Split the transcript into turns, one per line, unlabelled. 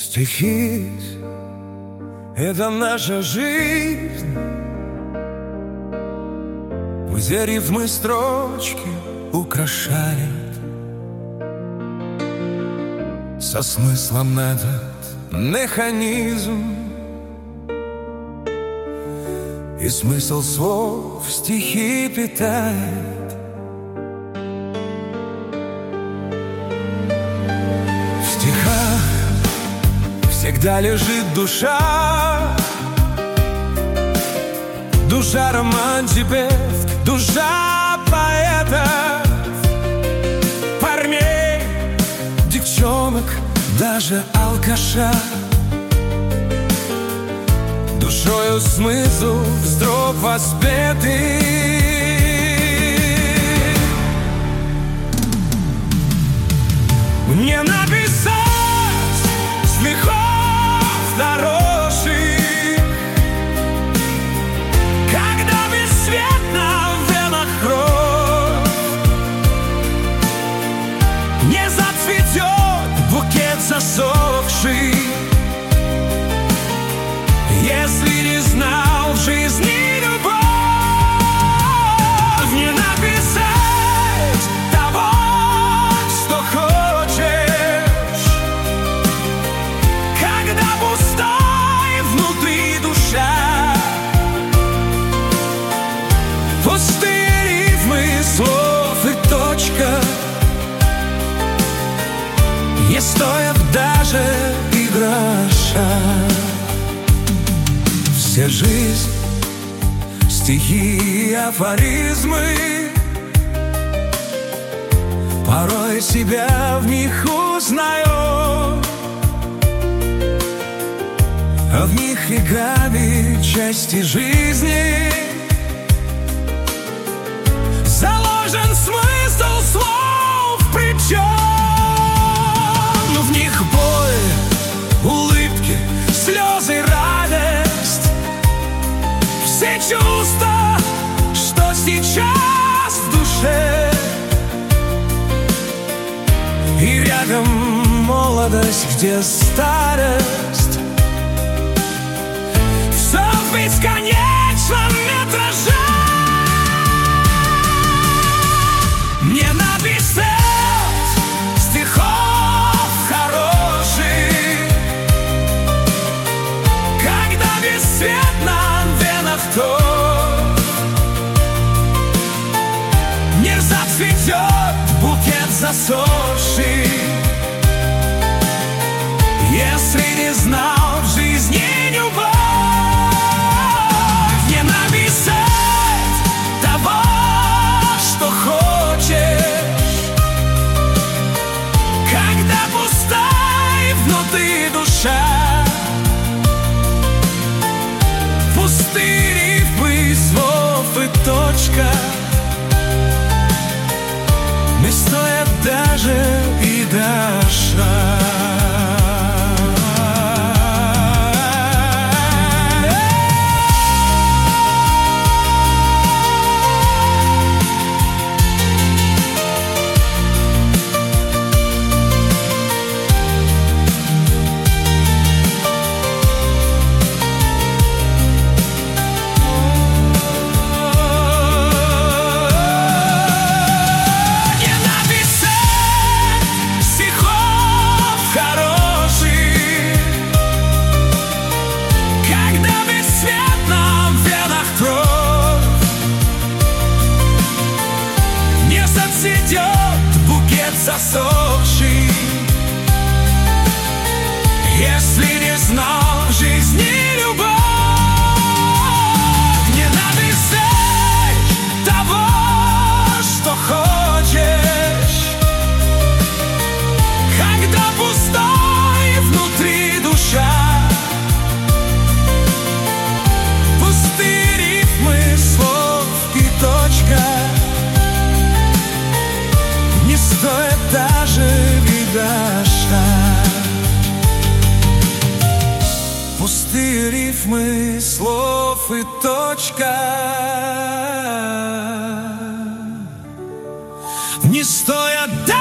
Стихи — это наша жизнь, где рифмы строчки украшает со смыслом этот механизм. И смысл слов стихи питает. В стихах всегда лежит душа, душа романтиков, душа поэтов, парней, девчонок, даже алкаша. Душою смысл строк воспетый. Мне написать стихов хороших, когда бесцветно в венах кровь, не зацветет букет засохший. Если не знал в жизни любовь, не написать того, что хочешь, когда пустой внутри душа, пустые рифмы слов и точка не стоят даже и гроша. Вся жизнь — стихи и афоризмы, порой себя в них узнаю, а в них веками части жизни заложен смысл слов, причем в них боль, улыбки, слезы, радость, все чувства, что сейчас в душе. И рядом молодость, где старость, все в бесконечном метраже. Мне написать стихов хороших, когда бесцветно в венах кровь, не зацветет букет засохший. Если не знал в жизни любовь, не написать того, что хочешь, когда пустой внутри душа, пустые рифмы слов и точка не стоят даже и дыша. Засохший, если не знал в жизни любовь, не написать того, что хочешь, когда пустой внутри душа, пустые рифмы слов и точка не стоит даже и гроша. Пустые рифмы слов и точка не стоят даже